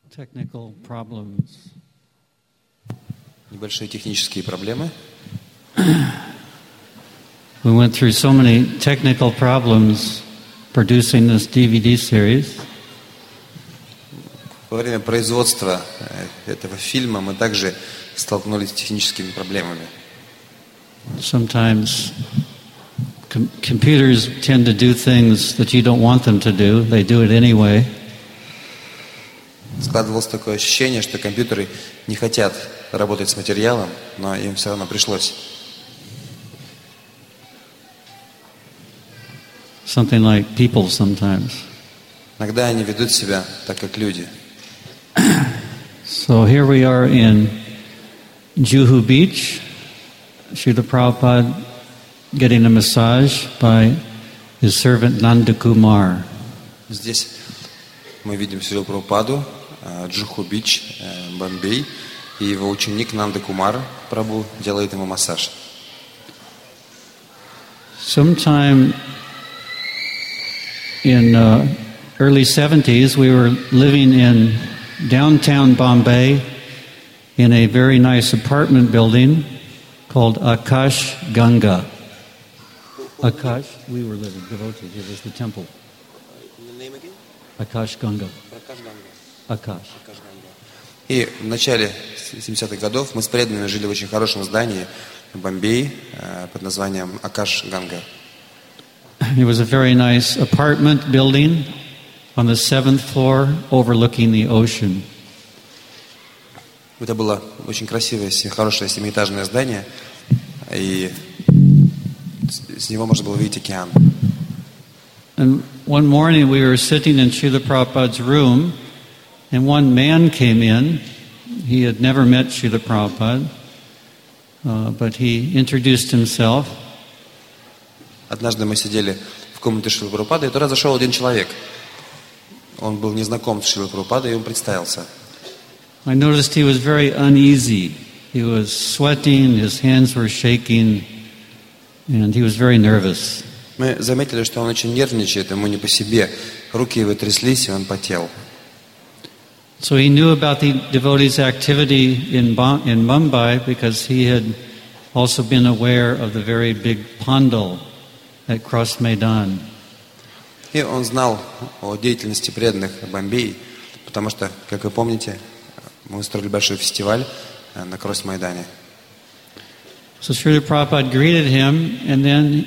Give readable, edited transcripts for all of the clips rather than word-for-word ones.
technical problems. Небольшие технические проблемы. We went through so many technical problems producing this DVD series. Во время производства этого фильма мы также столкнулись с техническими проблемами. Sometimes computers tend to do things that you don't want them to do. They do it anyway. Складывалось такое ощущение, что компьютеры не хотят работать с материалом, но им все равно пришлось. Something like people sometimes. Иногда они ведут себя так, как люди. So here we are in Juhu Beach. Srila Prabhupada getting a massage by his servant Nanda Kumar. Здесь мы видим Шрилу Прабхупаду, Джуху-Бич, Бомбей, и его ученик Нанда Кумар Прабху делает ему массаж. Sometime in early 70s, we were living in downtown Bombay in a very nice apartment building called Akash Ganga. Akash, we were living, devotees, it was the temple. The name again? Akash Ganga. Akash. И в начале 70-х годов мы с преданными жили в очень хорошем здании в Бомбее под названием Акаш Ганга. It was a very nice apartment building on the 7th floor overlooking the ocean. Это было очень красивое, хорошее семиэтажное здание, и с него можно было видеть океан. And one morning we were sitting in Srila Prabhupada's room, and one man came in. He had never met Srila Prabhupada, but he introduced himself. Однажды мы сидели в комнате Шрилы Прабхупады, и туда зашел один человек. Он был незнаком с Шрилой Прабхупадой, и он представился. I noticed he was very uneasy. He was sweating, his hands were shaking, and he was very nervous. Мы заметили, что он очень нервничает, ему не по себе. Руки его тряслись, и он потел. So he knew about the devotees' activity in Mumbai because he had also been aware of the very big pandal at Cross Maidan. И он знал о деятельности преданных в Бомбее, потому что, как вы помните, мы устроили большой фестиваль на Кросс-Майдане. So Srila Prabhupada greeted him, and then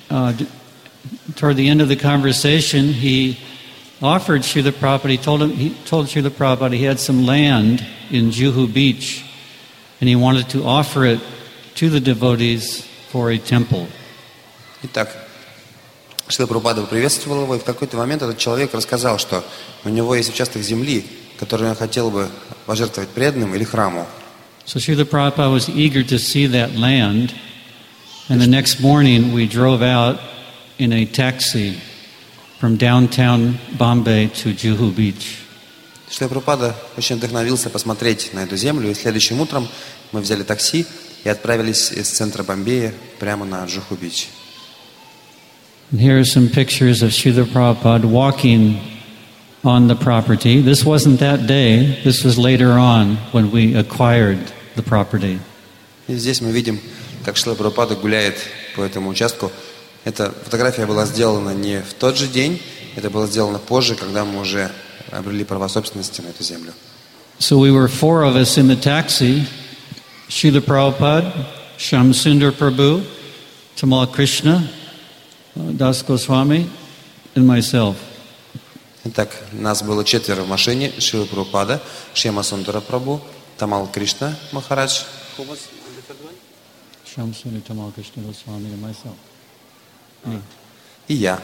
toward the end of the conversation, he offered Srila Prabhupada, he told Srila Prabhupada he had some land in Juhu Beach, and he wanted to offer it to the devotees for a temple. Итак, Шрила Прабхупада приветствовал его, и в какой-то момент этот человек рассказал, что у него есть участок земли, который он хотел бы пожертвовать преданным или храму. So Srila Prabhupada was eager to see that land, and the next morning we drove out in a taxi from downtown Bombay to Juhu Beach. Шрила Прабхупада очень вдохновился посмотреть на эту землю, и следующим утром мы взяли такси и отправились из центра Бомбея прямо на Джуху-Бич. And here are some pictures of Srila Prabhupada walking on the property. This wasn't that day. This was later on when we acquired the property. И здесь мы видим, как Шрила Прабхупада гуляет по этому участку. Эта фотография была сделана не в тот же день, это было сделано позже, когда мы уже обрели права собственности на эту землю. So we were four of us in the taxi: Srila Prabhupada, Shamsundar Prabhu, Tamal Krishna, Das Goswami, and myself. Итак, нас было четверо в машине: Шрила Прабхупада, Шьяма Сундара Прабху, Тамал Кришна Махарадж, Shamsundar, Tamal Krishna Goswami, and myself. Me. И я.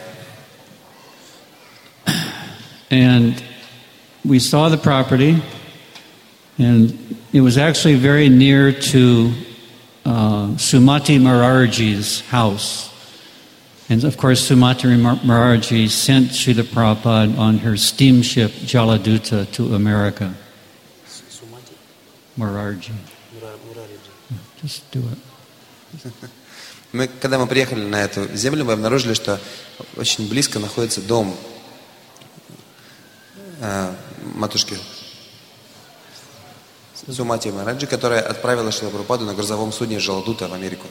And we saw the property, and it was actually very near to Sumati Maharajji's house. And of course, Sumati Maharajji sent Srila Prabhupada on her steamship Jaladuta to America. Sumati? Maharajji. Just do it. Когда мы приехали на эту землю, мы обнаружили, что очень близко находится дом матушки Сумати Махараджи, которая отправила Шрила Прабхупаду на грузовом судне Жаладута в Америку.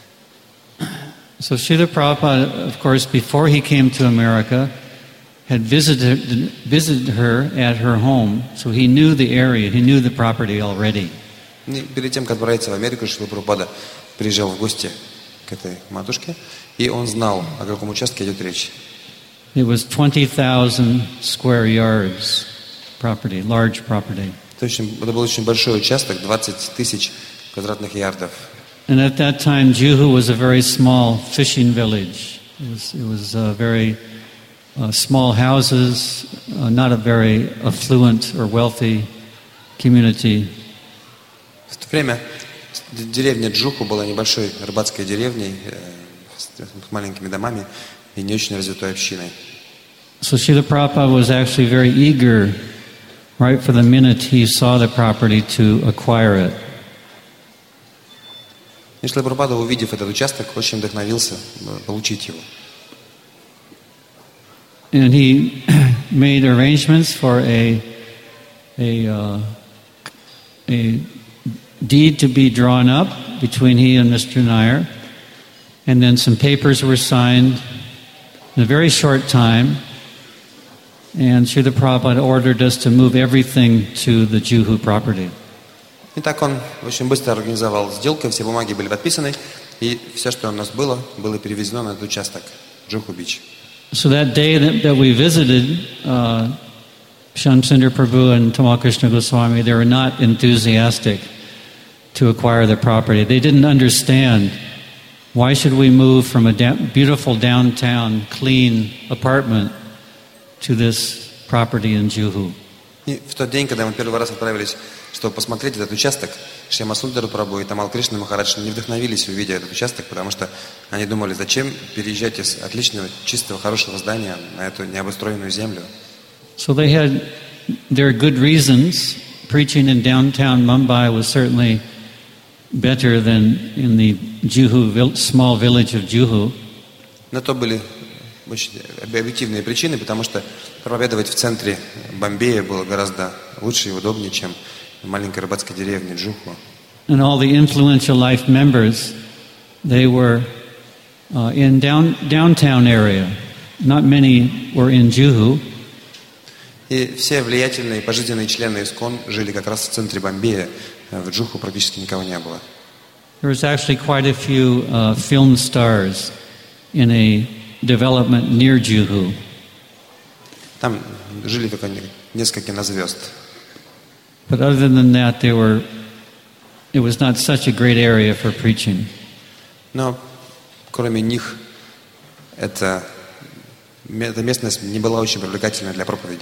So Srila Prabhupada, of course, before he came to America, had visited her at her home, so he knew the area, he knew the property already. И перед тем, как отправиться в Америку, Шрила Прабхупада приезжал в гости к этой матушке, и он знал, о каком участке идет речь. It was 20,000 square yards property, large property. Это был очень большой участок, 20 тысяч квадратных ярдов. And at that time, Juhu was a very small fishing village. It was very small houses, not a very affluent or wealthy community. В то время деревня Джуху была небольшой рыбацкой деревней с маленькими домами и не очень развитой общиной. So Srila Prabhupada was actually very eager, right from the minute he saw the property, to acquire it. И Шрила Прабхупада, увидев этот участок, очень вдохновился получить его. And he made arrangements for a deed to be drawn up between he and Mr. Nair, and then some papers were signed in a very short time, and Srila Prabhupada ordered us to move everything to the Juhu property. И так он очень быстро организовал сделку, все бумаги были подписаны, и все, что у нас было перевезено на этот участок, Джуху-Бич. So that day that we visited, Shamsundar Prabhu and Tamal Krishna Goswami, they were not enthusiastic to acquire the property. They didn't understand why should we move from a beautiful downtown, clean apartment to this property in Juhu. И в тот день, когда мы первый раз отправились, чтобы посмотреть этот участок, Шьяма Сундару Прабху и Тамал Кришна Махарадж не вдохновились, увидя этот участок, потому что они думали, зачем переезжать из отличного, чистого, хорошего здания на эту необустроенную землю. So they had their good reasons. Preaching in downtown Mumbai was certainly better than in the Juhu, small village of Juhu. На то были очень объективные причины, потому что проповедовать в центре Бомбея было гораздо лучше и удобнее, чем в маленькой рыбацкой деревне Джуху. And all the influential life members, they were in downtown area. Not many were in Juhu. И все влиятельные пожизненные члены ИСККОН жили как раз в центре Бомбея. В Джуху практически никого не было. There was actually quite a few film stars in a development near Juhu. Там жили только несколько кинозвезд. But other than that, it was not such a great area for preaching. Но кроме них, эта местность не была очень привлекательной для проповеди.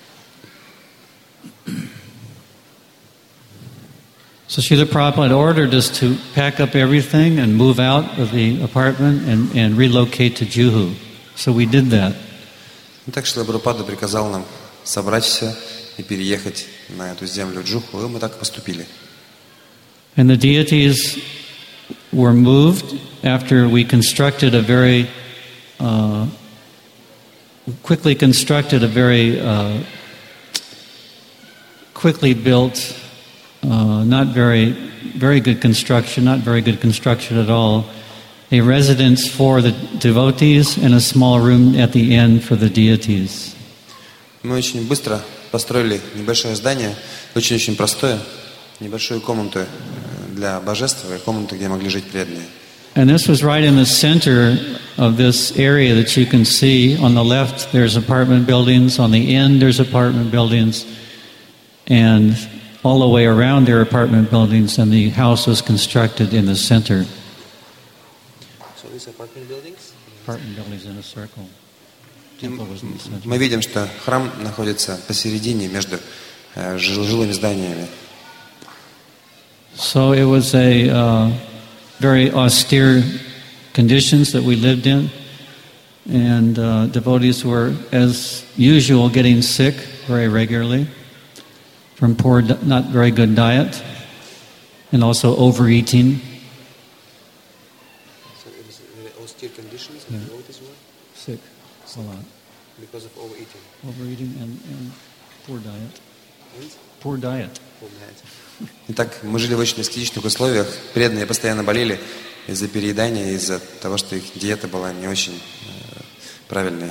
So Srila Prabhupada ordered us to pack up everything and move out of the apartment and relocate to Juhu. So we did that. И так Шрила Прабхупада приказал нам собрать все и переехать на эту землю Джуху, и мы так и поступили. And the deities were moved after we constructed quickly built, not very good construction at all, a residence for the devotees and a small room at the end for the deities. Мы очень быстро построили небольшое здание, очень-очень простое, небольшую комнату для божества и комнату, где могли жить преданные. And this was right in the center of this area that you can see. On the left, there's apartment buildings. On the end, there's apartment buildings. And all the way around there are apartment buildings, and the house was constructed in the center. So these apartment buildings? Apartment buildings in a circle. Temple was in the center. Мы видим, что храм находится посередине между жилыми зданиями. So it was a very austere conditions that we lived in, and devotees were, as usual, getting sick very regularly from poor, not very good diet, and also overeating. So it was austere conditions Yeah. and devotees were Sick a lot. because of overeating. Overeating and poor diet. Poor diet. Итак, мы жили в очень аскетичных условиях. Преданные постоянно болели из-за переедания, из-за того, что их диета была не очень правильной.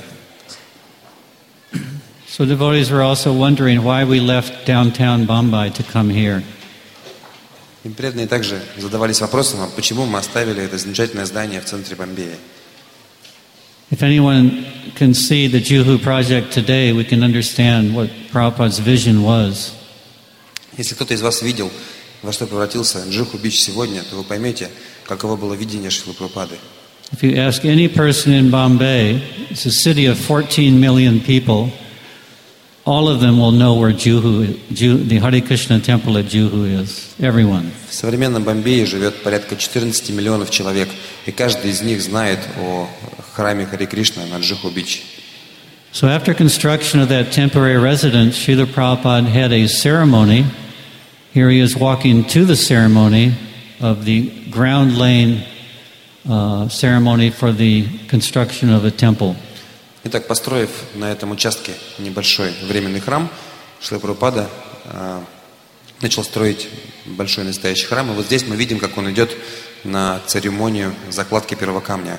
So devotees were also wondering why we left downtown Bombay to come here. И преданные также задавались вопросом, а почему мы оставили это замечательное здание в центре Бомбея. If anyone can see the Juhu project today, we can understand what Prabhupada's vision was. Если кто-то из вас видел, во что превратился Джуху Бич сегодня, то вы поймете, каково было видение Шрилы Прабхупады. If you ask any person in Bombay, it's a city of 14 million people, all of them will know where the Hare Krishna temple at Juhu is. Everyone. В современном Бомбее живет порядка 14 миллионов человек, и каждый из них знает о храме Харе Кришна на Джуху Бич. So after construction of that temporary residence, Srila Prabhupada had a ceremony. Here he is walking to the ceremony of the ground laying ceremony for the construction of a temple. Итак, построив на этом участке небольшой временный храм, Шрила Прабхупада начал строить большой настоящий храм. И вот здесь мы видим, как он идет на церемонию закладки первого камня.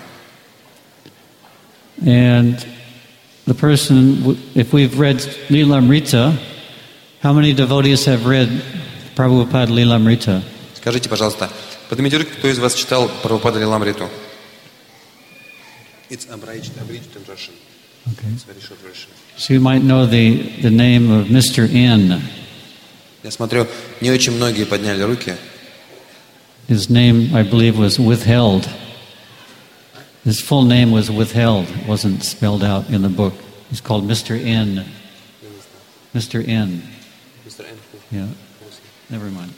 And the person, if we've read Lilamrita, how many devotees have read Prabhupada Lilamrita? Скажите, пожалуйста, поднимите руки, кто из вас читал Прабхупада Лиламриту? It's abridged in Russian. Okay. It's very short version. So you might know the name of Mr. N. Я смотрю, не очень многие подняли руки. His name, I believe, was withheld. His full name was withheld. It wasn't spelled out in the book. He's called Mr. N. Mr. N. Mr. N. Yeah. Never mind.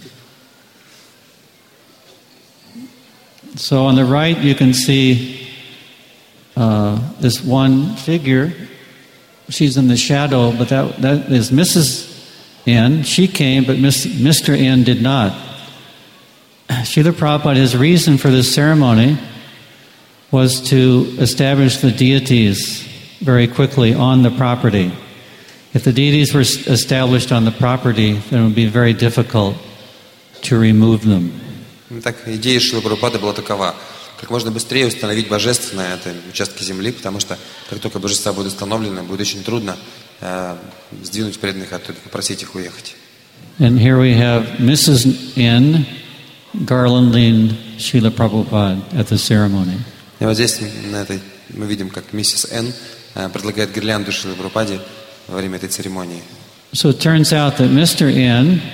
So on the right you can see this one figure. She's in the shadow, but that is Mrs. N. She came, but Mr. N did not. Srila Prabhupada, his reason for this ceremony was to establish the deities very quickly on the property. If the deities were established on the property, then it would be very difficult to remove them. Так, идея Шрилы Прабхупады была такова: как можно быстрее установить божеств на этом участке земли, потому что как только божества будут установлены, будет очень трудно сдвинуть преданных оттуда, попросить их уехать. And here we have Mrs. N garlanding Srila Prabhupada at the ceremony. И вот здесь на этой мы видим, как миссис Н предлагает гирлянду Шриле Прабхупаде во время этой церемонии. So it turns out that Mr. N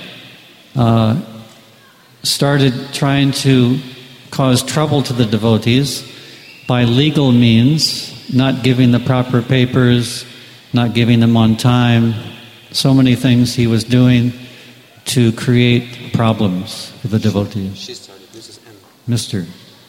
started trying to cause trouble to the devotees by legal means, not giving the proper papers, not giving them on time, so many things he was doing to create problems for the devotees. She started, Mrs. N. Mr.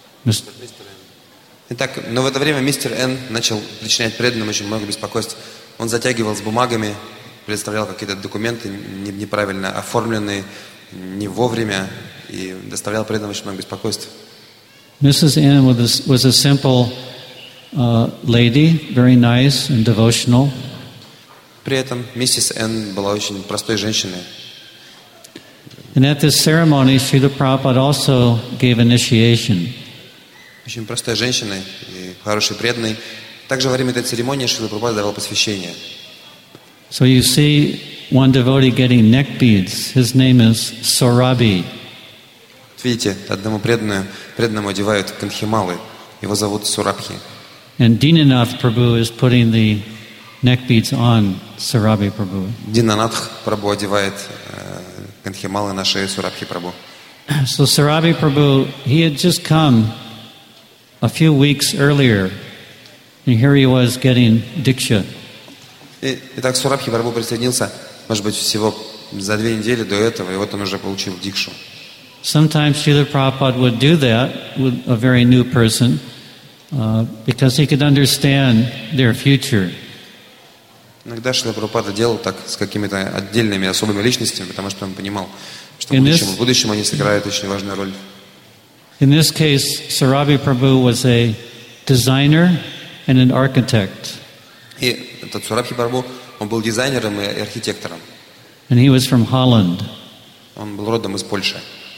Итак, но в это время мистер Н начал причинять преданным очень много беспокойств. Он затягивал с бумагами, представлял какие-то документы неправильно оформленные, не вовремя, и доставлял преданным очень много беспокойств. Mrs. N was a simple lady, very nice and devotional. При этом миссис Н была очень простой женщиной. And at this ceremony, Srila Prabhupada also gave initiation. Очень простой женщиной и хорошей преданной. Также во время этой церемонии Шрила Прабхупада давал посвящение. So you see one devotee getting neck beads. His name is Sorabi. Видите, одному преданному одевают канхималы. Его зовут Сурабхи. And Dinanath Prabhu is putting the neck beads on Sorabi Prabhu. Динанатх Прабhu одевает канхималы на шею Сурабхи Прабhu. So Sorabi Prabhu, he had just come a few weeks earlier, and here he was getting diksha. Итак, Сурабхи Прабhu присоединился, может быть, всего за 2 недели до этого, и вот он уже получил дикшу. Sometimes Srila Prabhupada would do that with a very new person because he could understand their future. Иногда Шрила Прабхупада делал так с какими-то отдельными особыми личностями, потому что он понимал, что в будущем они сыграют очень важную роль. In this case, Sorabi Prabhu was a designer and an architect. И этот Сурабхи Прабhu, он был дизайнером и архитектором. and he was from Holland. Он был родом из Польши.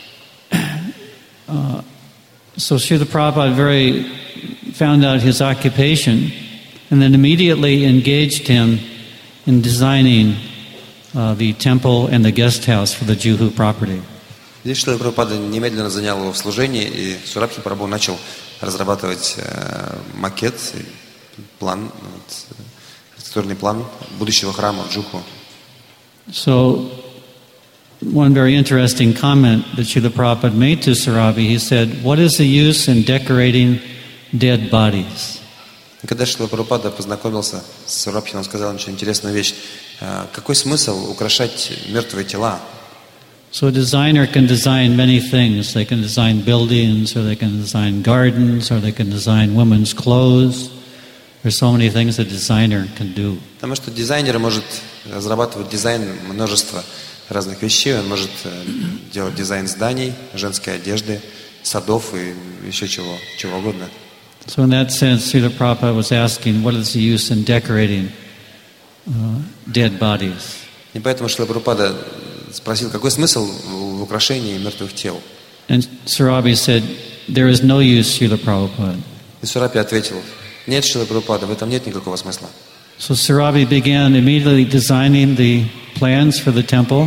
So Srila Prabhupada found out his occupation and then immediately engaged him in designing the temple and the guest house for the Juhu property. Здесь Шрила Прабхупада немедленно занял его в служении, и Сурабхи Прабху начал разрабатывать макет, план, архитектурный план будущего храма в Джуху. So, one very interesting comment that Srila Prabhupada made to Surabhi, he said, "What is the use in decorating dead bodies?" И когда Шрила Прабхупада познакомился с Сурабхи, он сказал очень интересную вещь. Какой смысл украшать мертвые тела? So a designer can design many things. They can design buildings, or they can design gardens, or they can design women's clothes. There's so many things a designer can do. Потому что дизайнер может разрабатывать дизайн множества разных вещей. Он может делать дизайн зданий, женской одежды, садов и еще чего угодно. So in that sense, Srila Prabhupada was asking, what is the use in decorating dead bodies? И поэтому Шрила Прабхупада спросил, какой смысл в украшении мертвых тел? And Surabhi said, there is no use, Srila Prabhupada. И Сурабхи ответил, нет, Шрила Прабхупада, в этом нет никакого смысла. So Surabhi began immediately designing the plans for the temple.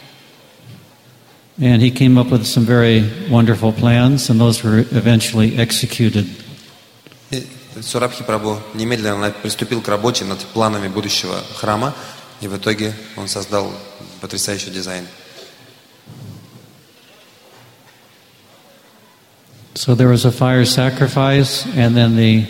And he came up with some very wonderful plans, and those were eventually executed. И Сурабхи Прабху немедленно приступил к работе над планами будущего храма, и в итоге он создал потрясающий дизайн. So there was a fire sacrifice, and then the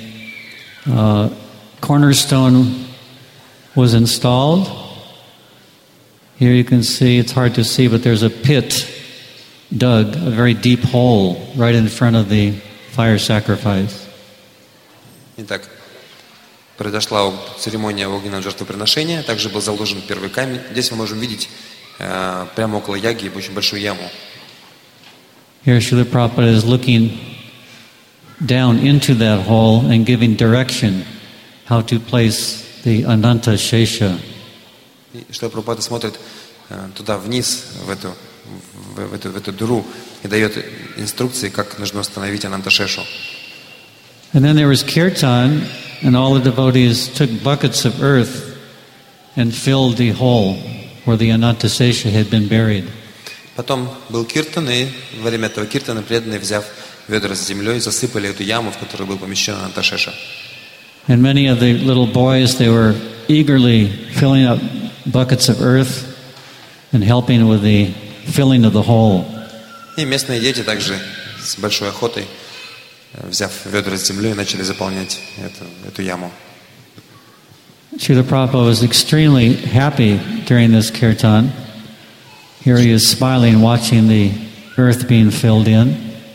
cornerstone was installed. Here you can see, it's hard to see, but there's a pit dug, a very deep hole right in front of the fire sacrifice. Итак, произошла церемония огненного жертвоприношения, также был заложен первый камень. Здесь мы можем видеть прямо около яги очень большую яму. Here Srila Prabhupada is looking down into that hole and giving direction how to place the Ananta Shesha. Шрила Прабхупада смотрит туда вниз, в эту дыру, и дает инструкции, как нужно установить Ананта Шешу. And then there was kirtan, and all the devotees took buckets of earth and filled the hole where the Ananta Shesha had been buried. Потом был киртан, и во время этого киртана преданные, взяв ведра с землей, засыпали эту яму, в которую был помещен Ананта Шеша. And many of the little boys, they were eagerly filling up buckets of earth and helping with the filling of the hole. И местные дети также с большой охотой, взяв ведра с землей, начали заполнять эту яму. Srila Prabhupada was extremely happy during this kirtan. Here he is smiling, watching the earth being filled in.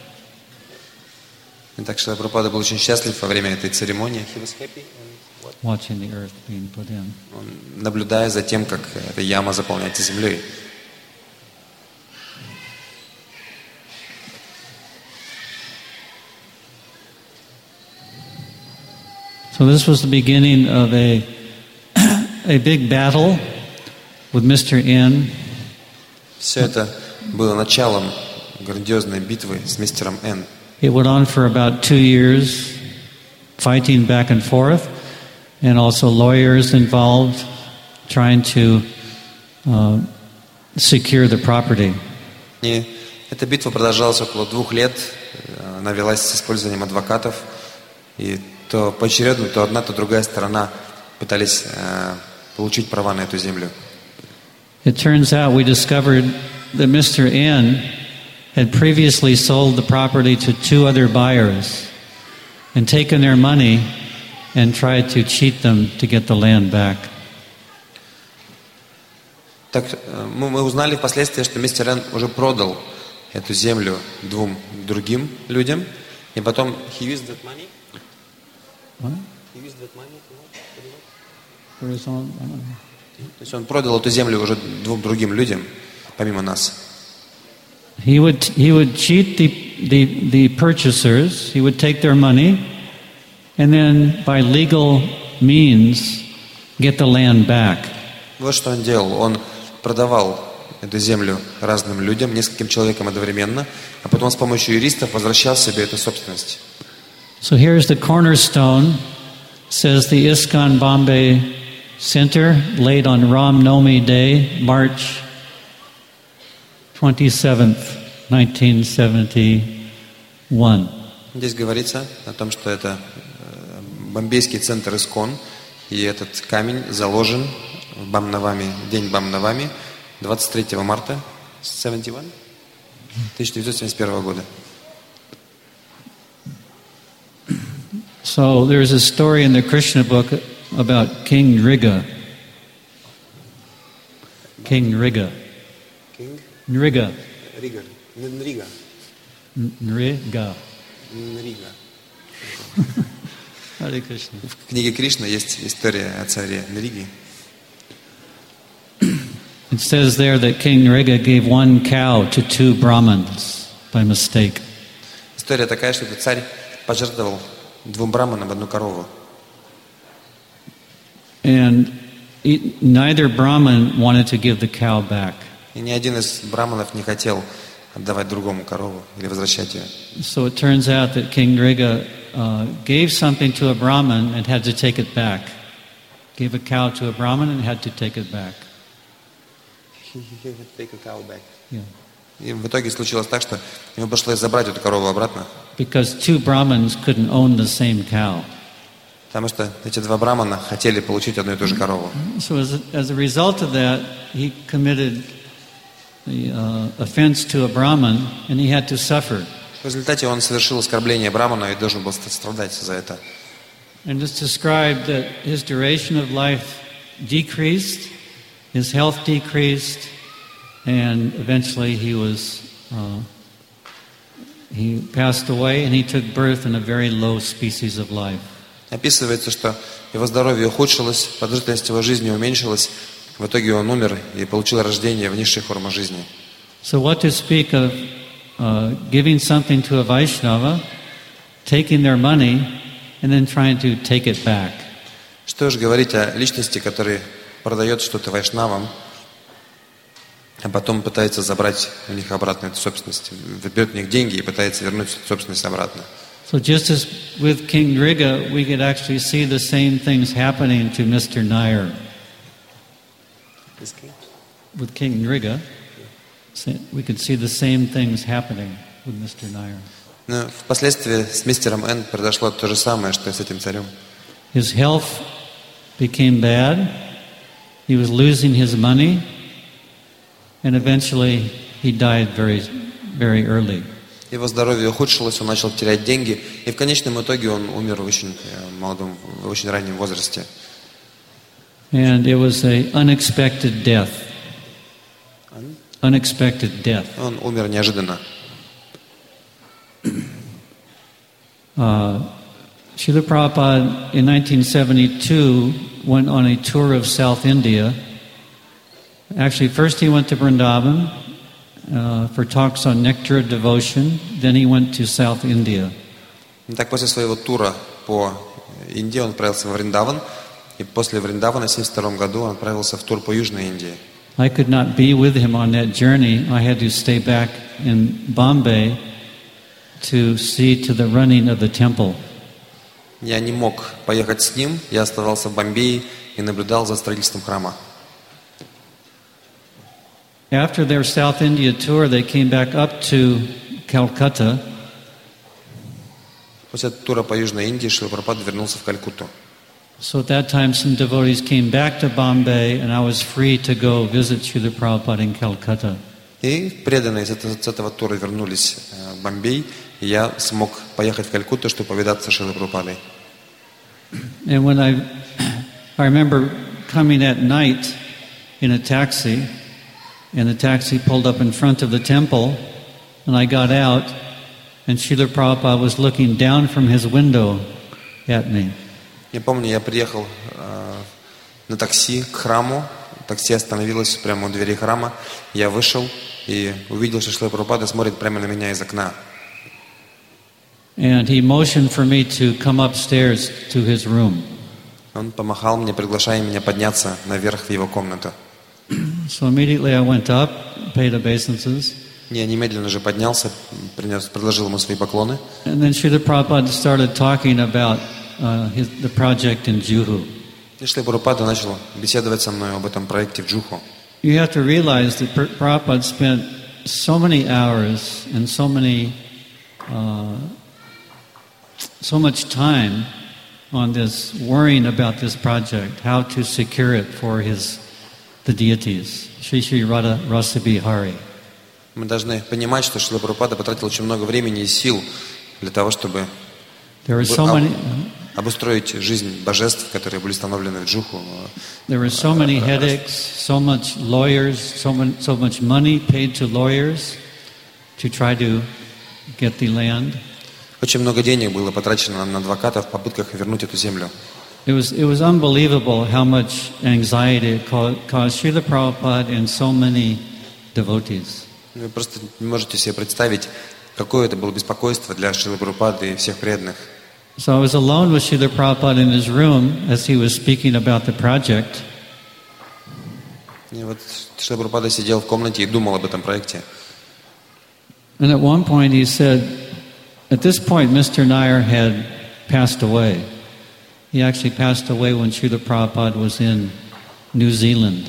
Итак, Шрила Прабхупада был очень счастлив во время этой церемонии. Watching the earth being put in. Он, наблюдая за тем, как эта яма заполняется землей. So this was the beginning of a big battle with Mr. N. Все это было началом грандиозной битвы с мистером Н. It went on for about 2 years, fighting back and forth, and also lawyers involved trying to secure the property. И эта битва продолжалась около 2 лет. Она велась с использованием адвокатов. И то поочередно, то одна, то другая сторона пытались получить права на эту землю. It turns out we discovered that Mr. N had previously sold the property to 2 other buyers and taken their money and tried to cheat them to get the land back. Так мы узнали впоследствии, что мистер Н уже продал эту землю 2 другим людям, и потом he used that money. What? He used that money For his own, То есть он продал эту землю уже 2 другим людям, помимо нас. He would cheat the purchasers. He would take their money, and then by legal means get the land back. Вот что он делал. Он продавал эту землю разным людям, нескольким человекам одновременно, а потом с помощью юристов возвращал себе эту собственность. So here's the cornerstone. Says the ISKCON Bombay Center, laid on Ram Navami Day, March 27th, 1971. Здесь говорится о том, что это бомбейский центр ИСККОН, и этот камень заложен в Бам-Навами, день Бам-Навами, 23 марта 1971 года. So there's a story in the Krishna book about King Nriga. King Nriga. King? Nriga. Рига. Нрига. Nriga. Нрига. Hare Krishna. В книге Кришна есть история о царе Нриги. It says there that King Nriga gave one cow to two Brahmins by mistake. История такая, что этот царь пожертвовал двум браманам одну корову. And neither Brahmin wanted to give the cow back. И ни один из браманов не хотел отдавать другому корову или возвращать ее. So it turns out that King Nriga gave something to a Brahmin and had to take it back. Gave a cow to a Brahmin and had to take it back. Yeah. И в итоге случилось так, что ему пришлось забрать эту корову обратно. Because two Brahmins couldn't own the same cow. Потому что эти два брамана хотели получить одну и ту же корову. So as a result of that, he committed the offense to a Brahmin, and he had to suffer. В результате он совершил оскорбление брамана и должен был страдать за это. And it's described that his duration of life decreased, his health decreased, and eventually he passed away, and he took birth in a very low species of life. Описывается, что его здоровье ухудшилось, продолжительность его жизни уменьшилась, в итоге он умер и получил рождение в низшей форме жизни. So what to speak of giving something to a Vaishnava, taking their money, and then trying to take it back? Что же говорить о личности, которая продает что-то вайшнавам, а потом пытается забрать у них обратно эту собственность, берет у них деньги и пытается вернуть эту собственность обратно. So just as with King Nriga, we could actually see the same things happening to Mr. Nair. With King Nriga, we could see the same things happening with Mr. Nair. Но впоследствии с мистером Н произошло то же самое, что и с этим царем. His health became bad. He was losing his money. And eventually he died very, very early. Его здоровье ухудшилось, он начал терять деньги, и в конечном итоге он умер в очень молодом, в очень раннем возрасте. And it was an unexpected death. Unexpected death. Он умер неожиданно. Srila Prabhupada in 1972 went on a tour of South India. Actually, first he went to Vrindavan for talks on nectar of devotion. Then he went to South India. Так после своего тура по Индии он отправился во Вриндаван, и после Вриндавана в 1972 году он отправился в тур по Южной Индии. I could not be with him on that journey. I had to stay back in Bombay to see to the running of the temple. Я не мог поехать с ним, я оставался в Бомбее и наблюдал за строительством храма. After their South India tour, they came back up to Calcutta. После тура по Южной Индии Шрила Прабхупада вернулся в Калькутту. So at that time, some devotees came back to Bombay, and I was free to go visit Srila Prabhupada in Calcutta. И преданные с этого тура вернулись в Бомбей, и я смог поехать в Калькутту, чтобы повидаться с Шрилой Прабхупадой. And when I remember coming at night in a taxi, and the taxi pulled up in front of the temple, and I got out, and Srila Prabhupada was looking down from his window at me. Я помню, я приехал на такси к храму, такси остановилось прямо у двери храма, я вышел и увидел, что Шрила Прабхупада смотрит прямо на меня из окна. And he motioned for me to come upstairs to his room. Он помахал мне, приглашая меня подняться наверх в его комнату. So immediately I went up, paid obeisances. Я немедленно же поднялся, предложил ему свои поклоны. And then Srila Prabhupada started talking about the project in Juhu. И Шрила Прабхупада начал беседовать со мной об этом проекте в Джуху. You have to realize that Prabhupada spent so many hours and so much time on this, worrying about this project, how to secure it for the deities, Shri Shri Radha Rasa Bihari. Мы должны понимать, что Шрила Прабхупада потратил очень много времени и сил для того, чтобы обустроить жизнь божеств, которые были установлены в Джуху. There were so many headaches, so much lawyers, so much money paid to lawyers to try to get the land. Очень много денег было потрачено на адвокатов в попытках вернуть эту землю. It was unbelievable how much anxiety it caused Srila Prabhupada and so many devotees. Вы просто не можете себе представить, какое это было беспокойство для Шрилы Прабхупады и всех преданных. So I was alone with Srila Prabhupada in his room as he was speaking about the project. И вот Шрила Прабхупада сидел в комнате и думал об этом проекте. And at one point he said, at this point Mr. Nair had passed away. He actually passed away when Srila Prabhupada was in New Zealand.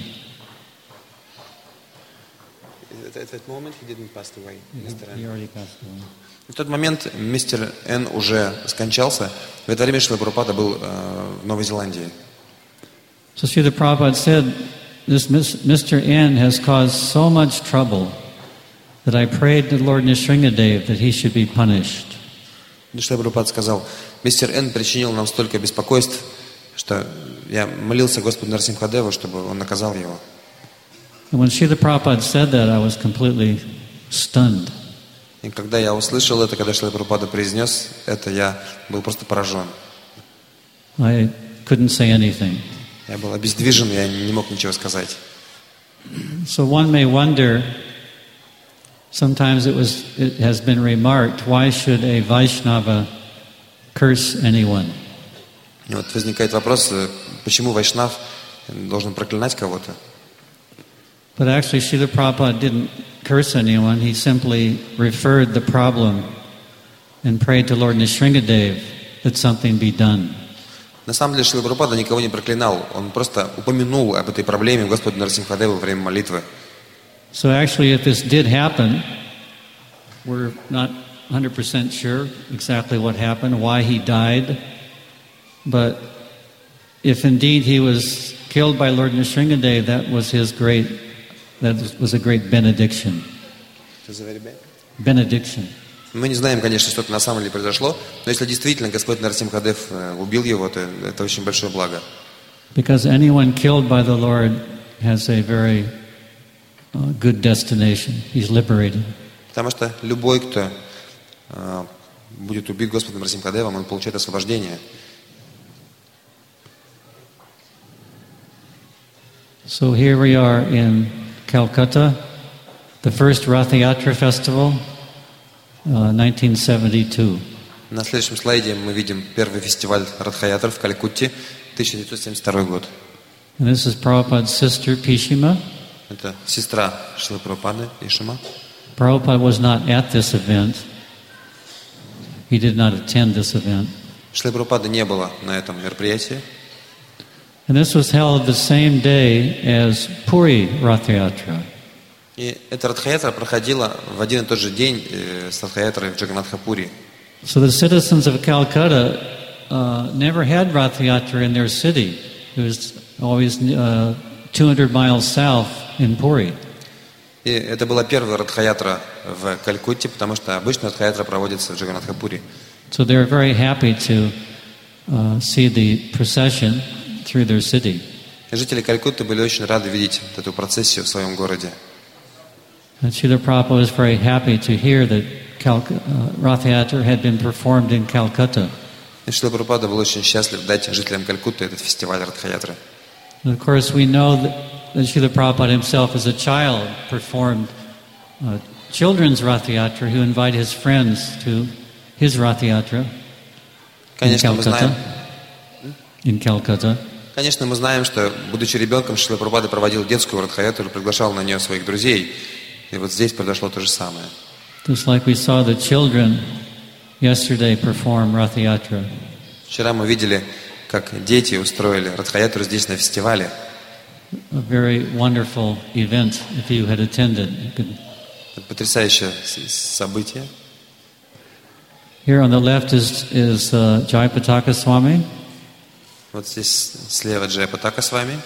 At that moment he didn't pass away. He already passed away. В тот момент мистер Н уже скончался. В это время Шрила Прабхупада был в Новой Зеландии. So Srila Prabhupada said, this Mr. N has caused so much trouble that I prayed to Lord Nrsingadev that he should be punished. Шрила Прабхупада сказал, мистер Н причинил нам столько беспокойств, что я молился Господу Нарсимхадеву, чтобы он наказал его. And when Srila Prabhupada said that, I was completely stunned. И когда я услышал это, когда Шрила Прабхупада произнес это, я был просто поражен. I couldn't say anything. Я был обездвижен, я не мог ничего сказать. So one may wonder, sometimes it has been remarked, why should a Vaishnava curse anyone? И вот возникает вопрос, почему вайшнав должен проклинать кого-то? But actually, Srila Prabhupada didn't curse anyone. He simply referred the problem and prayed to Lord Nrsingadev that something be done. На самом деле Шрила Прабхупада никого не проклинал. Он просто упомянул об этой проблеме Господу Нарсимхадеву во время молитвы. So actually, if this did happen, we're not 100% sure exactly what happened, why he died. But if indeed he was killed by Lord Nrsingadev, that was a great benediction. Benediction. Мы не знаем, конечно, что это на самом деле произошло, но если действительно Господь Нарсимхадев убил его, то это очень большое благо. Because anyone killed by the Lord has a very good destination. He's liberated. Потому что любой, кто будет убит Господом Нарсимхадевом, он получает освобождение. So here we are in Calcutta, the first Rath Yatra festival, 1972. На следующем слайде мы видим первый фестиваль Радха-ятр в Калькутте, 1972 год. And this is Prabhupada's sister, Pishima. Это сестра Шрилы Прабхупады, Пишима. Prabhupada was not at this event. He did not attend this event. Шрилы Прабхупады не было на этом мероприятии. And this was held the same day as Puri Rath Yatra. И эта Радха-ятра проходила в один и тот же день с Радха-ятрой в Джаганнатха-Пури. So the citizens of Calcutta never had Rath Yatra in their city. It was always 200 miles south in Puri. И это была первая Радха-ятра в Калькутте, потому что обычно Радха-ятра проводится в Джаганнатха-Пури. So they were very happy to see the procession through their city. Жители Калькутты были очень рады видеть эту процессию в своем городе. And Srila Prabhupada was very happy to hear that Rath Yatra had been performed in Calcutta. И Шрила Прабхупада был очень счастлив дать жителям Калькутты этот фестиваль Радха-ятры. And of course, we know that Srila Prabhupada himself, as a child, performed children's Rath Yatra, who invite his friends to his Rath Yatra in Calcutta. Конечно, мы знаем, что, будучи ребенком, Шрила Прабхупада проводил детскую Радхаятру, приглашал на нее своих друзей. И вот здесь произошло то же самое. Just like we saw the children yesterday perform Rath Yatra. Вчера мы видели, как дети устроили Радхаятру здесь на фестивале. A very wonderful event if you had attended. You could... Это потрясающее событие. Here on the left is Jayapataka Swami. Вот здесь слева Джайапатака с вами.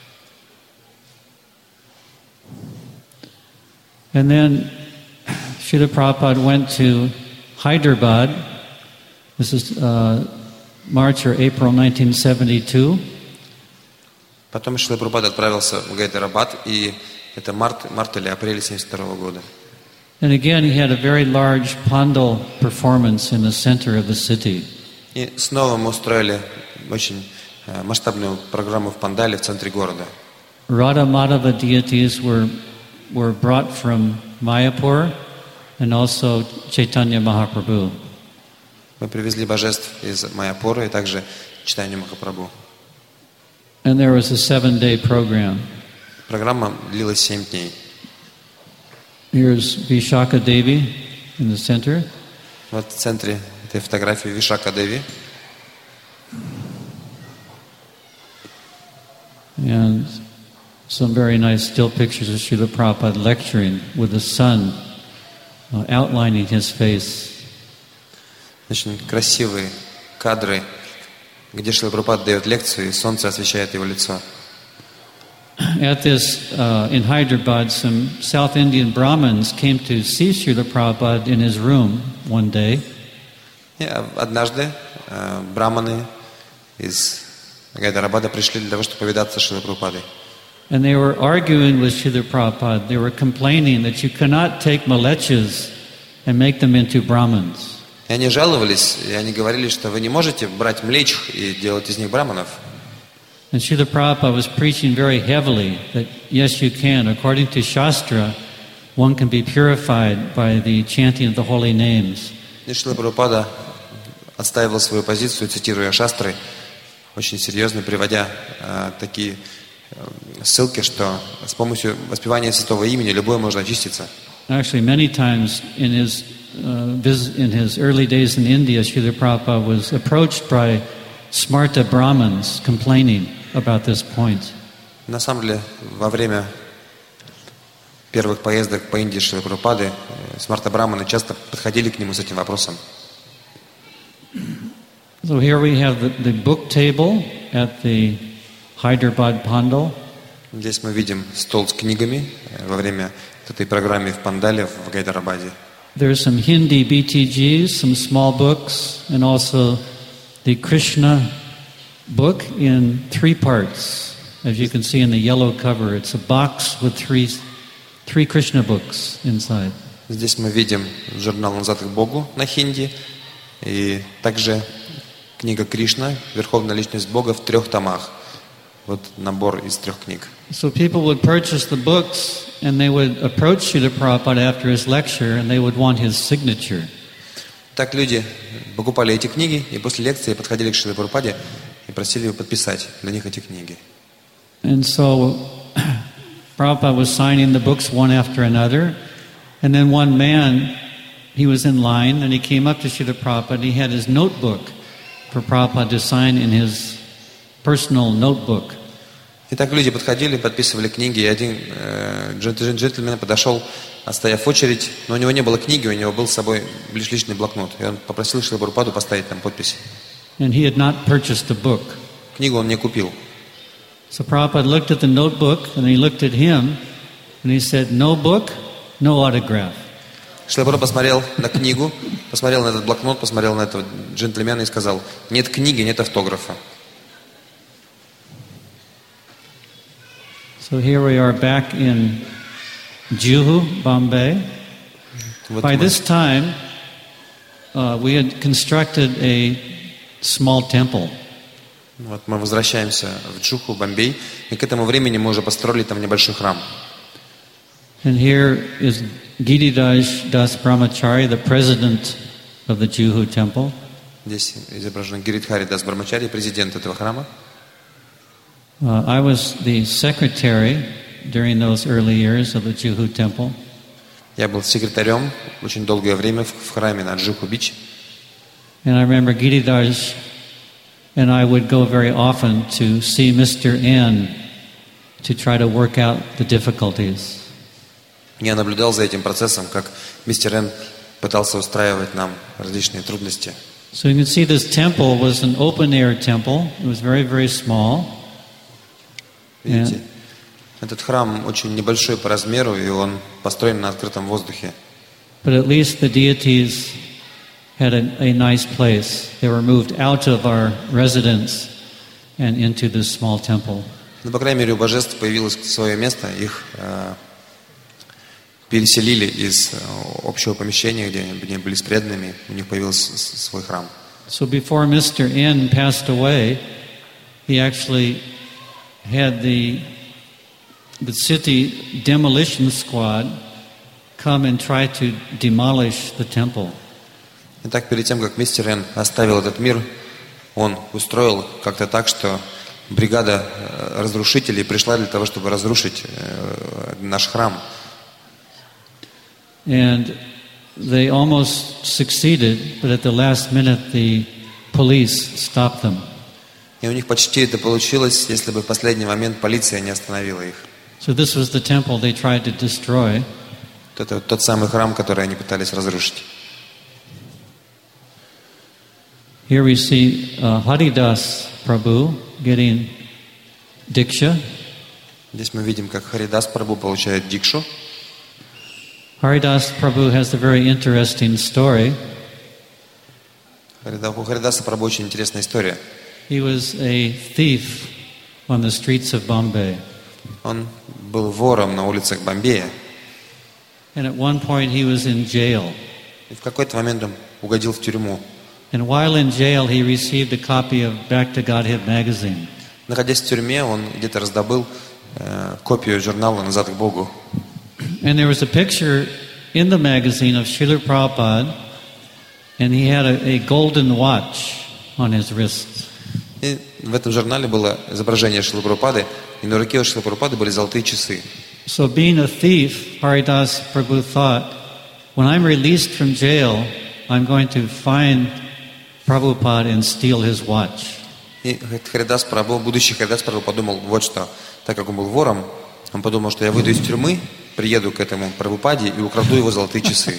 And then Srila Prabhupada went to Hyderabad. This is March or April 1972. Потом Шрила Прабхупада отправился в Гайдарабад, и это март или апрель 1972 года. And again, he had a very large pandal performance in the center of the city. И снова мы устроили очень масштабную программу в Пандале в центре города. Radha Madhava deities were brought from Mayapur and also Chaitanya Mahaprabhu. Мы привезли божеств из Майяпура и также Чайтанью Махапрабху. And there was a 7-day program. Программа длилась 7 дней. Here's Vishaka Devi in the center. Вот в центре этой фотографии Вишака Деви. And some very nice still pictures of Srila Prabhupada lecturing with the sun outlining his face. Очень красивые кадры, где Шрила Прабхупада дает лекцию, и солнце освещает его лицо. At this, in Hyderabad, some South Indian Brahmins came to see Srila Prabhupada in his room one day. И однажды браманы из Гайдарабада пришли для того, чтобы повидаться с Шрилой Прабхупадой. And they were arguing with Srila Prabhupada. They were complaining that you cannot take malechas and make them into Brahmins. И они жаловались, и они говорили, что вы не можете брать млечих и делать из них браманов. And Srila Prabhupada was preaching very heavily that yes, you can. According to Shastra, one can be purified by the chanting of the holy names. И Шрила Прабхупада отстаивал свою позицию, цитируя шастры, очень серьезно приводя такие ссылки, что с помощью воспевания святого имени любой может очиститься. Actually, many times in his early days in India, Srila Prabhupada was approached by Smarta Brahmins complaining about this point. На самом деле, во время первых поездок по Индии Шрилы Прабхупады Смарта Брахманы часто подходили к нему с этим вопросом. So here we have the book table at the Hyderabad Pandal. Здесь мы видим стол с книгами во время этой программы в Пандале в Гайдарабаде. There's some Hindi BTGs, some small books, and also the Krishna book in 3 parts. As you can see in the yellow cover, it's a box with three Krishna books inside. Здесь мы видим журнал «Назад к Богу» на хинди, и также книга Кришна, Верховная Личность Бога в 3 томах. Вот набор из 3 книг. So people would purchase the books and they would approach Srila Prabhupada after his lecture and they would want his signature. Так люди покупали эти книги и после лекции подходили к Шриле Прабхупаде и просили его подписать для них эти книги. And so Prabhupada was signing the books one after another, and then one man, he was in line and he came up to Srila Prabhupada. He had his notebook for Prabhupada to sign in his personal notebook. И так люди подходили, подписывали книги, и один джентльмен подошел, отстояв в очередь, но у него не было книги, у него был с собой лишь личный блокнот. И он попросил Шрилу Прабхупаду поставить там подпись. And he had not purchased the book. Книгу он не купил. So Prabhupada looked at the notebook and he looked at him and he said, "No book, no autograph." Шрила Прабхупада посмотрел на книгу, посмотрел на этот блокнот, посмотрел на этого джентльмена и сказал: нет книги, нет автографа. So here we are back in Juhu, Bombay. By this time, we had constructed a small temple. Вот мы возвращаемся в Джуху, Бомбей, и к этому времени мы уже построили там небольшой храм. And here is Giridhar Das Brahmachari, the president of the Juhu temple. Здесь изображен Гиридхари Дас Брамачари, президент этого храма. I was the secretary during those early years of the Juhu Temple. Я был секретарем очень долгое время в храме на Джуху-Бич. And I remember Giridhar and I would go very often to see Mr. N to try to work out the difficulties. Я наблюдал за этим процессом, как мистер Н пытался устраивать нам различные трудности. So you can see this temple was an open-air temple. It was very, very small. Видите, этот храм очень небольшой по размеру, и он построен на открытом воздухе. But at least the deities had a nice place. They were moved out of our residence and into this small temple. Но, по крайней мере, у божеств появилось свое место, их переселили из общего помещения, где они были с преданными, у них появился свой храм. So before Mr. N passed away, he actually had the city demolition squad come and try to demolish the temple. Итак, перед тем, как мистер Н оставил этот мир, он устроил как-то так, что бригада разрушителей пришла для того, чтобы разрушить наш храм. And they almost succeeded, but at the last minute the police stopped them. И у них почти это получилось, если бы в последний момент полиция не остановила их. So this was the temple they tried to destroy. Это тот самый храм, который они пытались разрушить. Here we see Haridas Prabhu getting diksha. Здесь мы видим, как Харидас Прабху получает дикшу. Haridas Prabhu has a very interesting story. У Харидаса Прабху очень интересная история. He was a thief on the streets of Bombay. Он был вором на улицах Бомбея. And at one point he was in jail. И в какой-то момент он угодил в тюрьму. And while in jail he received a copy of Back to Godhead magazine. Находясь в тюрьме, он где-то раздобыл копию журнала «Назад к Богу». And there was a picture in the magazine of Srila Prabhupada, and he had a golden watch on his wrist. И в этом журнале было изображение Шрилы Прабхупады, и на руке у Шрилы Прабхупады были золотые часы. So being a thief, Haridas Prabhu thought, when I'm released from jail, I'm going to find Prabhupada and steal his watch. И Харидас Прабху, будущий Харидас Прабху подумал вот что, так как он был вором, он подумал, что я выйду из тюрьмы, приеду к этому Прабхупаде и украду его золотые часы.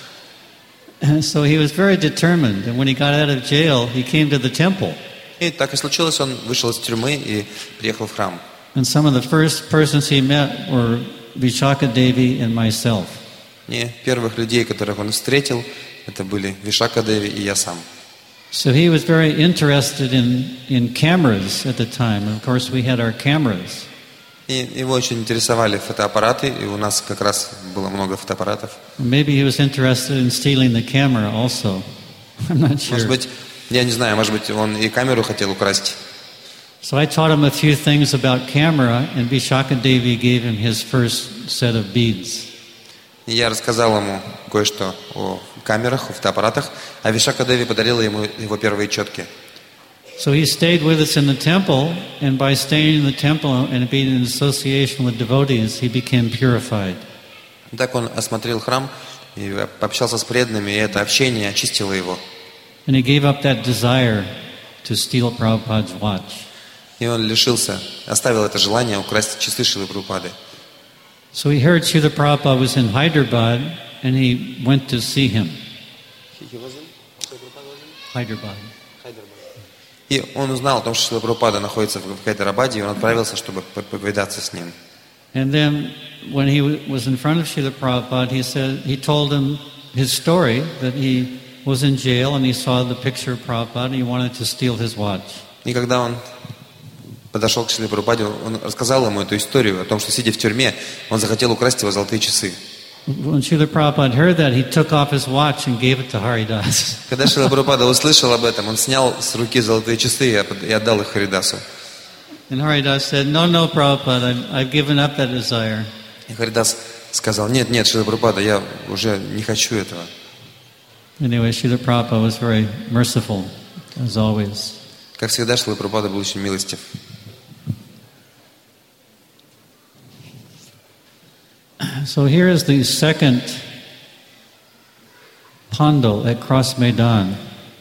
So he was very determined, and when he got out of jail, he came to the temple. И так и случилось, он вышел из тюрьмы и приехал в храм. And some of the first persons he met were Vishaka Devi and myself. И первых людей, которых он встретил, это были Вишака Деви и я сам. So he was very interested in cameras at the time. Of course, we had our cameras. И его очень интересовали фотоаппараты, и у нас как раз было много фотоаппаратов. Maybe he was interested in stealing the camera also. I'm not sure. Может быть, я не знаю, может быть, он и камеру хотел украсть. So I taught him a few things about camera, and Vishaka Devi gave him his first set of beads. И я рассказал ему кое-что о камерах, о фотоаппаратах, а Вишака Деви подарила ему его первые четки. So he stayed with us in the temple, and by staying in the temple and being in association with devotees, he became purified. Так он осмотрел храм и пообщался с преданными, и это общение очистило его. And he gave up that desire to steal Prabhupada's watch. И он лишился, оставил это желание украсть часы Шрилы Прабхупады. So he heard Srila Prabhupada was in Hyderabad, and he went to see him. Hyderabad. И он узнал о том, что Шрила Прабхупада находится в Хайдарабаде, и он отправился, чтобы повидаться с ним. And then when he was in front of Srila Prabhupada, he told him his story, that he was in jail and he saw the picture of Prabhupada and he wanted to steal his watch. И когда он подошел к Шриле Прабхупаде, он рассказал ему эту историю о том, что, сидя в тюрьме, он захотел украсть его золотые часы. When Srila Prabhupada heard that, he took off his watch and gave it to Haridas. Когда Шрила Прабхупада услышал об этом, он снял с руки золотые часы и отдал их Харидасу. And Haridas said, no, Prabhupada, I've given up that desire. И Харидас сказал, нет, Шрила Прабхупада, я уже не хочу этого. Anyway, Srila Prabhupada was very merciful, as always. Как всегда, Шрила Прабхупада был очень милостив. So here is the second Pandal at Cross Maidan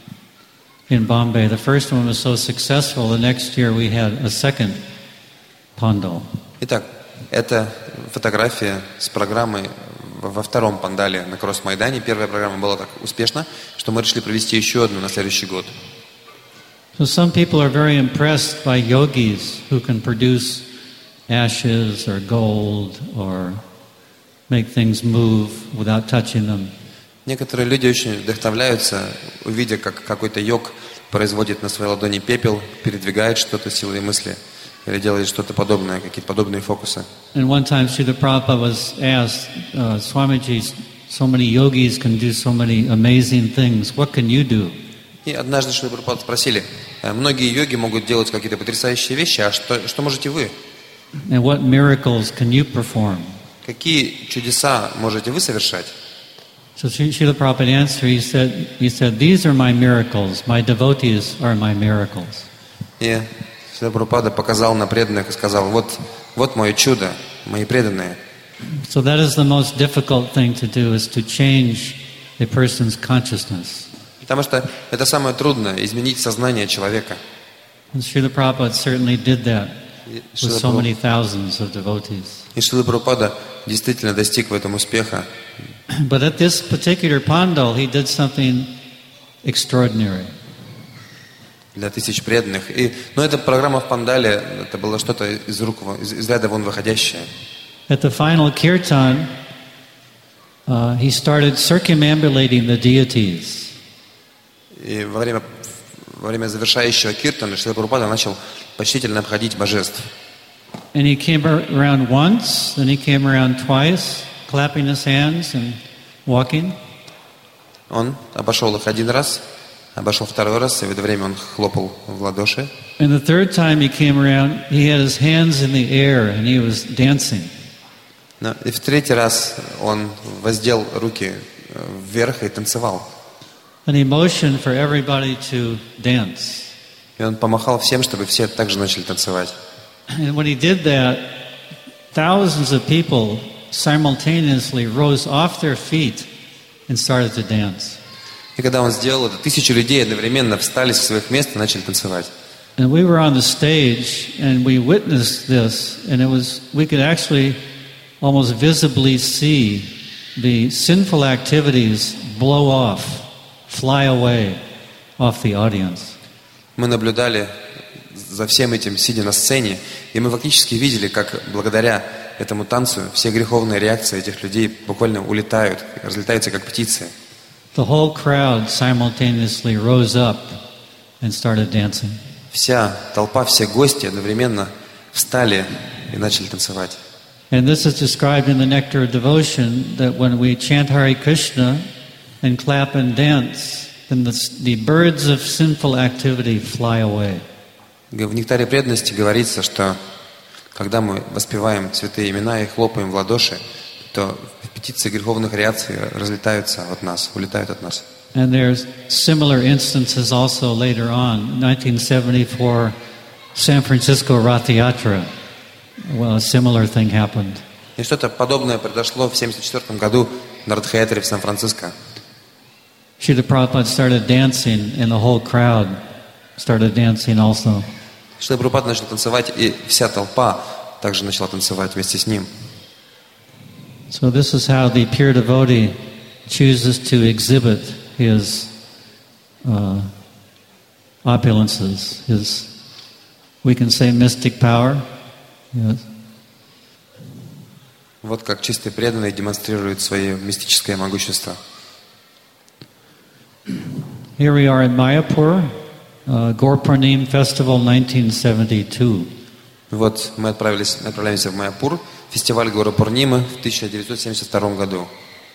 in Bombay. The first one was so successful, the next year we had a second Pandal. Итак, это фотография с программой во втором пандале на Кросс-Майдане. Первая программа была так успешна, что мы решили провести еще одну на следующий год. So some people are very impressed by yogis who can produce ashes or gold or make things move without touching them. Некоторые люди очень вдохновляются, увидя, как какой-то йог производит на своей ладони пепел, передвигает что-то силой мысли или делает что-то подобное, какие-то подобные фокусы. And one time Srila Prabhupada was asked, Swamiji, so many yogis can do so many amazing things. What can you do? И однажды Шрила Прабхупаду спросили, многие йоги могут делать какие-то потрясающие вещи, а что можете вы? And what miracles can you perform? Какие чудеса можете вы совершать? So Srila Prabhupada answered, he said, these are my miracles, my devotees are my miracles. И Шрила Прабхупада показал на преданных и сказал, вот мое чудо, мои преданные. So that is the most difficult thing to do, is to change a person's consciousness. Потому что это самое трудное, изменить сознание человека. And Srila Prabhupada certainly did that with so many thousands of devotees. И Шрила Прабхупада действительно достиг в этом успеха. But at this particular Pandal, he did something extraordinary. Для тысяч преданных. Но эта программа в Пандале, это было что-то из ряда вон выходящее. At the final kirtan, he started circumambulating the deities. И во время завершающего киртана Шрила Прабхупада начал почтительно обходить божеств. And he came around once, then he came around twice, clapping his hands and walking. Он обошел их один раз, обошел второй раз, и в это время он хлопал в ладоши. And the third time he came around, he had his hands in the air and he was dancing. И в третий раз он воздел руки вверх и танцевал. And he motioned for everybody to dance. И он помахал всем, чтобы все также начали танцевать. And when he did that, thousands of people simultaneously rose off their feet and started to dance. И когда он сделал это, тысячи людей одновременно встали со своих мест и начали танцевать. And we were on the stage and we witnessed this, and we could actually almost visibly see the sinful activities blow off, fly away off the audience. Мы наблюдали за всем этим, сидя на сцене, и мы фактически видели, как благодаря этому танцу все греховные реакции этих людей буквально улетают, разлетаются как птицы. The whole crowd simultaneously rose up and started dancing. Вся толпа, все гости одновременно встали и начали танцевать. And this is described in the Nectar of Devotion, that when we chant Hare Krishna and clap and dance, then the birds of sinful activity fly away. В Нектаре преданности говорится, что когда мы воспеваем святые имена и хлопаем в ладоши, то птицы греховных реакций разлетаются от нас, улетают от нас. And there's similar instances also later on. In 1974, San Francisco Rath Yatra, well, a similar thing happened. И что-то подобное произошло в 1974 году на Радха-ятре в Сан-Франциско. Srila Prabhupada started dancing, and the whole crowd started dancing also. Шрила Прабхупада начал танцевать, и вся толпа также начала танцевать вместе с ним. So this is how the pure devotee chooses to exhibit his opulences, his, we can say, mystic power. Yes. Вот как чистый преданный демонстрирует свое мистическое могущество. Here we are in Mayapur, Gaur-Purnim Festival 1972. Вот мы отправляемся в Майяпур, фестиваль Гора-Пурнимы в 1972 году.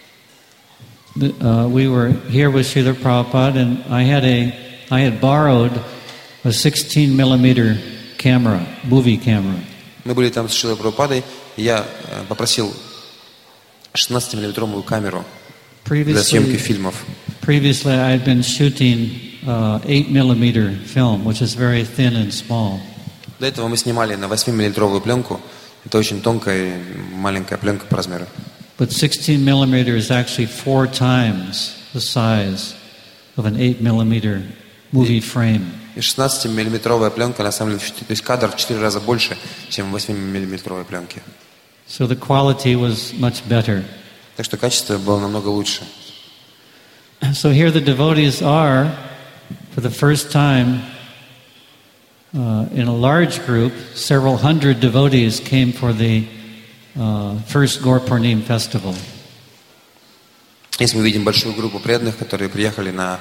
We were here with Srila Prabhupada, and I had borrowed a 16mm camera, movie camera. Мы были там с Шрилой Прабхупадой, и я попросил 16-миллиметровую камеру для съемки фильмов. Previously, I had been shooting 8mm film, which is very thin and small. До этого мы снимали на 8-миллиметровую пленку. Это очень тонкая и маленькая пленка по размеру. But 16 millimeter is actually 4 times the size of an 8 millimeter movie frame. И 16-миллиметровая пленка, на самом деле, то есть кадр в 4 раза больше, чем 8-миллиметровой пленки. So the quality was much better. Так что качество было намного лучше. So here the devotees are, for the first time, in a large group, several hundred devotees came for the first Gaur Purnima festival. Здесь мы видим большую группу преданных, которые приехали на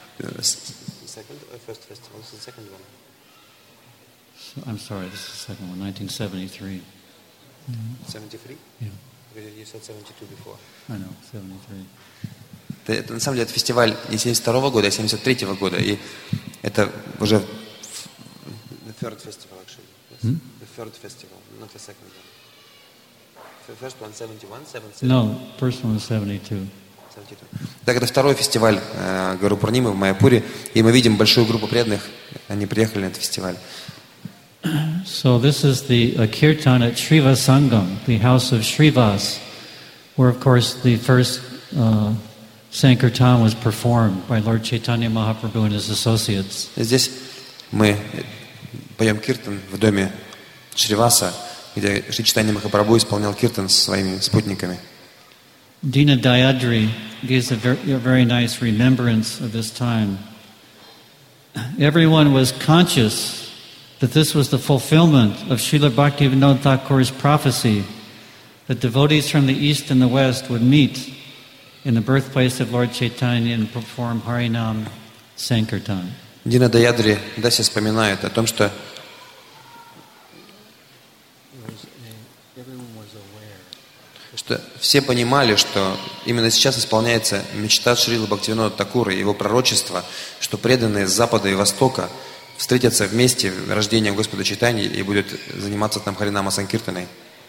I'm sorry, this is the second one, 1973. 73? Yeah, You said 72 before. I know, 73. Это, на самом деле, это фестиваль не 72 года, а 73 года. И это уже the third festival, actually. Yes. The third festival, not the second one. The first one, 71, 77? No, first one was 72. 72. Так, это второй фестиваль Гару Пурнимы в Майяпуре. И мы видим большую группу преданных, они приехали на этот фестиваль. So this is the kirtan at Srivas Sangam, the house of Srivas, where of course the first Sankirtan was performed by Lord Chaitanya Mahaprabhu and his associates. Здесь мы поем киртан в доме Шриваса, где Шри Чайтанья Махапрабху исполнял киртан со своими спутниками. Dina Dayadri gives a very nice remembrance of this time. Everyone was conscious that this was the fulfillment of Srila Bhaktivinoda Thakur's prophecy that devotees from the east and the west would meet in the birthplace of Lord Chaitanya and perform Harinam Sankirtan. Дина Даядри Даси вспоминает о том, что все понимали, что именно сейчас исполняется мечта Шрилы Бхактивинода Такура и его пророчество, что преданные с запада и востока встретятся вместе в рождении Господа Чайтаньи и будут заниматься там Харинама Санкиртаной.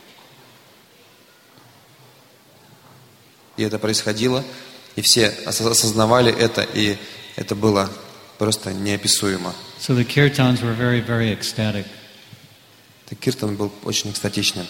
И это происходило, и все осознавали это, и это было просто неописуемо. So the kirtans were very, very ecstatic. Киртан был очень экстатичным.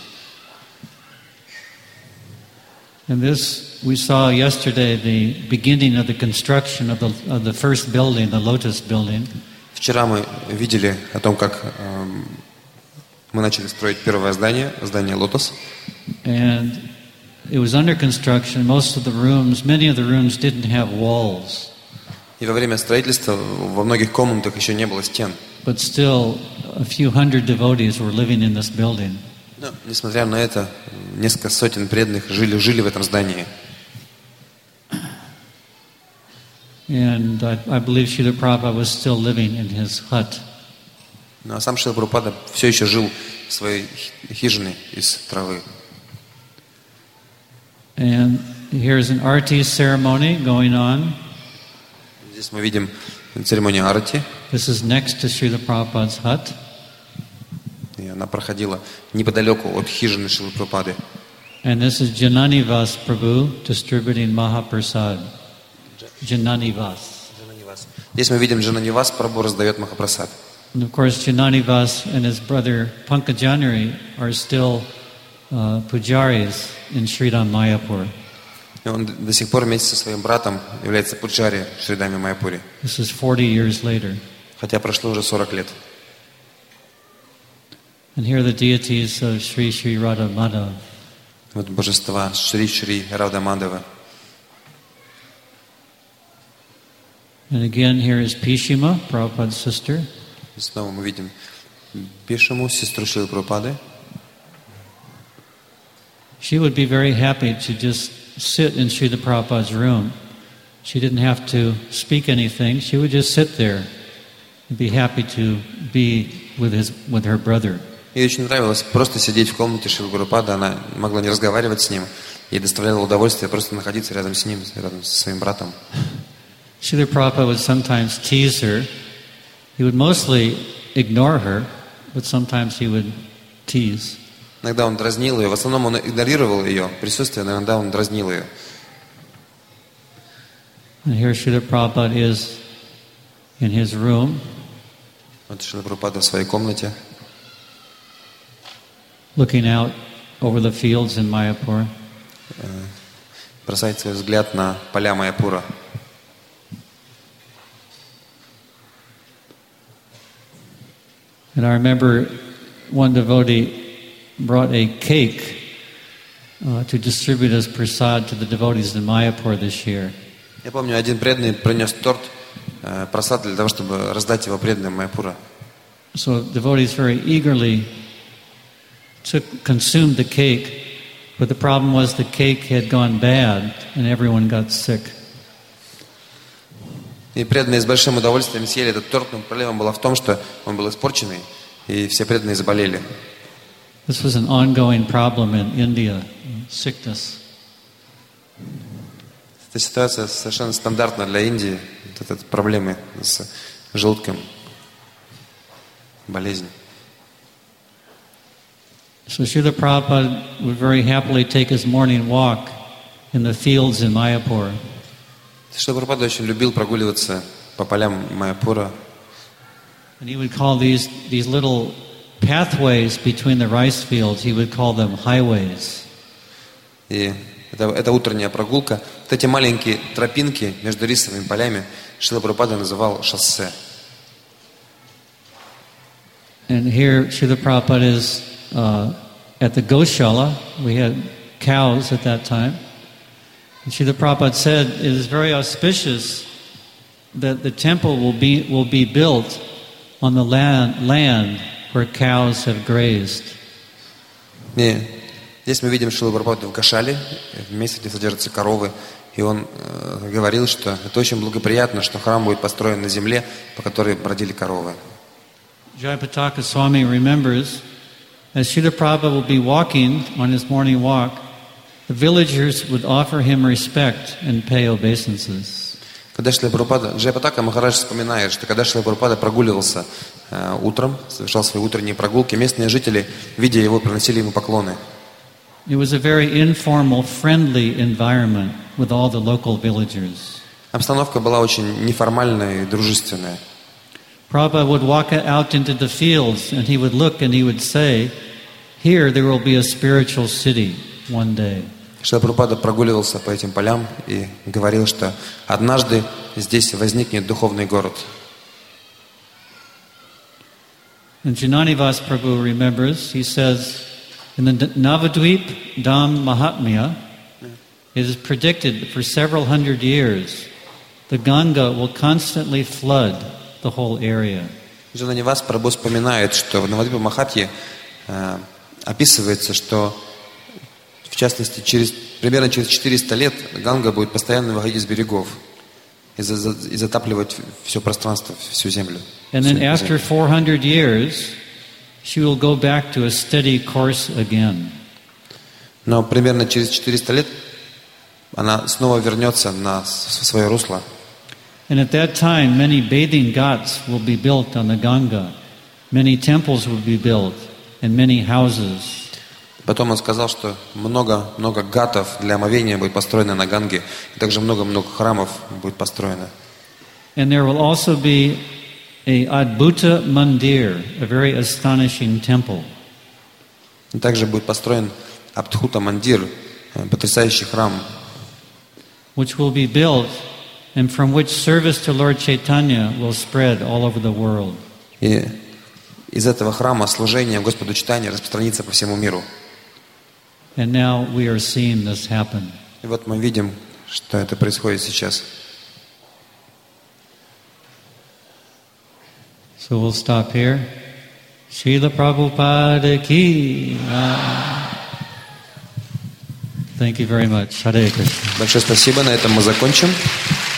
And this, we saw yesterday the beginning of the construction of the first building, the Lotus building. Вчера мы видели о том, как мы начали строить первое здание, здание Лотос. And it was under construction. Most of the rooms, many of the rooms didn't have walls. И во время строительства во многих комнатах еще не было стен. But still, a few hundred devotees were living in this building. Но, несмотря на это, несколько сотен преданных жили в этом здании. And I believe Srila Prabhupada was still living in his hut. Ну, а сам Шрила Прабхупада все еще жил в своей хижине из травы. And here's an arti ceremony going on. Здесь мы видим церемонию арати. This is next to Srila Prabhupada's hut. И она проходила неподалеку от хижины Шрилы Прабхупады. And this is Jananivas Prabhu distributing Mahaprasad. Jananivas. Здесь мы видим Джананивас Прабху раздает Махапрасад. And of course, Jananivas and his brother Pankajanari are still pujaris in Sridham Mayapur. И он до сих пор вместе со своим братом является пуджари в Шридаме Майяпуре. This is 40 years later. Хотя прошло уже 40 лет. And here are the deities of Sri Sri Radha Madhav. Вот божества Шри Рада Мадхава. And again, here is Pishima, Prabhupada's sister. И снова мы видим Пишиму, сестру Шрилы Прабхупады. She would be very happy to just sit in Srila Prabhupada's room. She didn't have to speak anything. She would just sit there and be happy to be with her brother. Ей очень нравилось просто сидеть в комнате Шрилы Прабхупады. Она могла не разговаривать с ним. Ей доставляло удовольствие просто находиться рядом с ним, рядом со своим братом. Srila Prabhupada would sometimes tease her. He would mostly ignore her, but sometimes he would tease. Иногда он дразнил ее. В основном он игнорировал ее присутствие, но иногда он дразнил ее. And here Srila Prabhupada is in his room. Вот Шрила Прабхупада в своей комнате. Looking out over the fields in Mayapur. бросать свой взгляд на поля Майяпура. And I remember one devotee brought a cake to distribute as prasad to the devotees in Mayapur this year. Я помню, один преданный принес торт, прасад для того, чтобы раздать его преданным Майяпура. So devotees very eagerly consumed the cake, but the problem was the cake had gone bad and everyone got sick. И преданные с большим удовольствием съели этот торт, но проблема была в том, что он был испорченный, и все преданные заболели. This was an ongoing problem in India, sickness. Эта ситуация совершенно стандартна для Индии, вот эта проблема с желудком, болезнь. So Srila Prabhupada would very happily take his morning walk in the fields in Mayapur. Шрила Прабхупада очень любил прогуливаться по полям Майяпура. And he would call these little pathways between the rice fields, he would call them highways. И это утренняя прогулка. Вот эти маленькие тропинки между рисовыми полями Шрила Прабхупада называл шоссе. And here Srila Prabhupada is at the Goshala. We had cows at that time. And Srila Prabhupada said it is very auspicious that the temple will be built on the land where cows have grazed. И здесь мы видим Шрилу Прабхупаду в Гошале, в месте, где содержатся коровы. И он говорил, что это очень благоприятно, что храм будет построен на земле, по которой бродили коровы. Jayapataka Swami remembers, as Srila Prabhupada will be walking on his morning walk, the villagers would offer him respect and pay obeisances. Когда Шрила Прабхупада, Джайапатака Махарадж вспоминает, что когда Шрила Прабхупада прогуливался утром, совершал свои утренние прогулки, местные жители, видя его, приносили ему поклоны. It was a very informal, friendly environment with all the local villagers. Обстановка была очень неформальная и дружественная. Prabhupada would walk out into the fields and he would look and he would say, here there will be a spiritual city one day. Шрила Прабхупада прогуливался по этим полям и говорил, что однажды здесь возникнет духовный город. And Jananivas Prabhu remembers, he says, in the Navadvip Dham Mahatmya, it is predicted that for several hundred years, the Ganga will constantly flood the whole area. Джананивас Прабху вспоминает, что в Навадвипа Махатье описывается, что в частности, примерно через 400 лет Ганга будет постоянно выходить из берегов и затапливать все пространство, всю землю. And then after 400 years, she will go back to a steady course again. Но примерно через 400 лет она снова вернется на свое русло. And at that time, many bathing ghats will be built on the Ganga. Many temples will be built and many houses. Потом он сказал, что много гатов для омовения будет построено на Ганге, и также много-много храмов будет построено. And there will also be a Adbhuta Mandir, a very astonishing temple. И также будет построен Абдхута Мандир, потрясающий храм, which will be built and from which service to Lord Chaitanya will spread all over the world. И из этого храма служение Господу Чайтанье распространится по всему миру. And now we are seeing this happen. И вот мы видим, что это происходит сейчас. So we'll stop here. Srila Prabhupada ki. Thank you very much. Hare Krishna. Большое спасибо. На этом мы закончим.